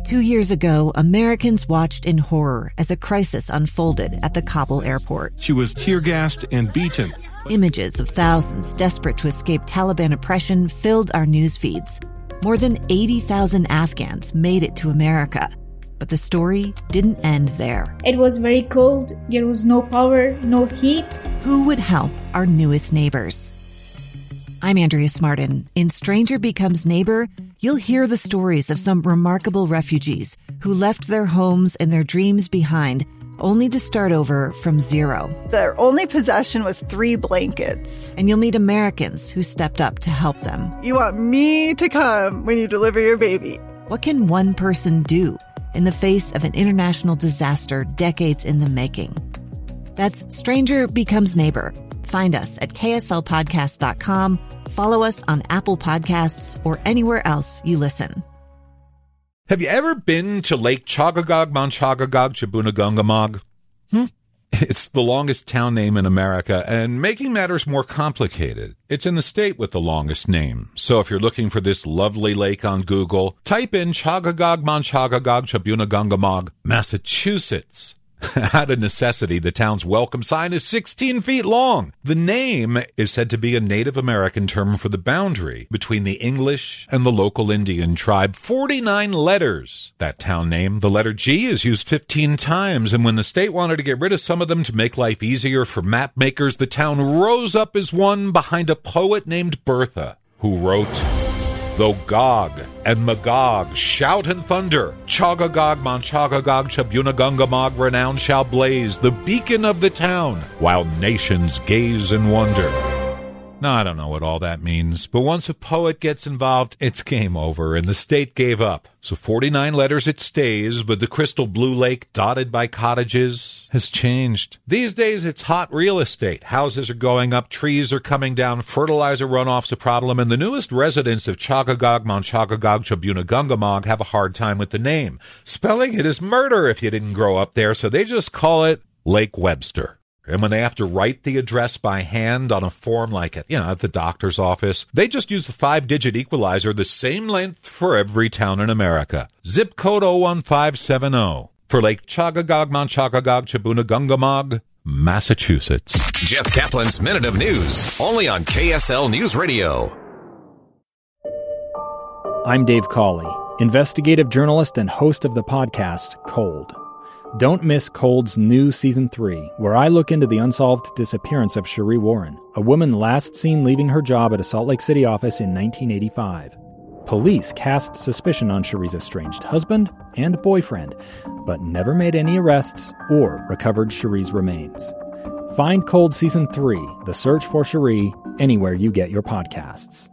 2 years ago, Americans watched in horror as a crisis unfolded at the Kabul airport. She was tear-gassed and beaten. Images of thousands desperate to escape Taliban oppression filled our news feeds. More than 80,000 Afghans made it to America. But the story didn't end there. It was very cold. There was no power, no heat. Who would help our newest neighbors? I'm Andrea Smartin. In Stranger Becomes Neighbor, you'll hear the stories of some remarkable refugees who left their homes and their dreams behind, only to start over from zero. Their only possession was 3 blankets. And you'll meet Americans who stepped up to help them. You want me to come when you deliver your baby. What can one person do in the face of an international disaster decades in the making? That's Stranger Becomes Neighbor. Find us at kslpodcast.com. Follow us on Apple Podcasts or anywhere else you listen. Have you ever been to Lake Chagagog, Mount Chagagog, Chabunagungmog? It's the longest town name in America, and making matters more complicated, it's in the state with the longest name. So if you're looking for this lovely lake on Google, type in Chagagog, Mount Chagagog, Chabunagungmog, Massachusetts. Out of necessity, the town's welcome sign is 16 feet long. The name is said to be a Native American term for the boundary between the English and the local Indian tribe. 49 letters. That town name, the letter G, is used 15 times, and when the state wanted to get rid of some of them to make life easier for map makers, the town rose up as one behind a poet named Bertha, who wrote, "Though Gog and Magog shout and thunder, Chagagog, Mount Chagagog, Chabunagungmog renown shall blaze, the beacon of the town, while nations gaze in wonder." Now, I don't know what all that means, but once a poet gets involved, it's game over, and the state gave up. So 49 letters it stays, but the crystal blue lake dotted by cottages has changed. These days, it's hot real estate. Houses are going up, trees are coming down, fertilizer runoff's a problem, and the newest residents of Chagagog, Mount Chagagog, Chabunagungmog have a hard time with the name. Spelling it is murder if you didn't grow up there, so they just call it Lake Webster. And when they have to write the address by hand on a form like at the doctor's office, they just use the 5-digit equalizer, the same length for every town in America. Zip code 01570 for Lake Chagagog, Mount Chagagog, Chabunagungmog, Massachusetts. Jeff Kaplan's Minute of News, only on KSL News Radio. I'm Dave Cawley, investigative journalist and host of the podcast Cold. Don't miss Cold's new Season 3, where I look into the unsolved disappearance of Cherie Warren, a woman last seen leaving her job at a Salt Lake City office in 1985. Police cast suspicion on Cherie's estranged husband and boyfriend, but never made any arrests or recovered Cherie's remains. Find Cold Season 3, The Search for Cherie, anywhere you get your podcasts.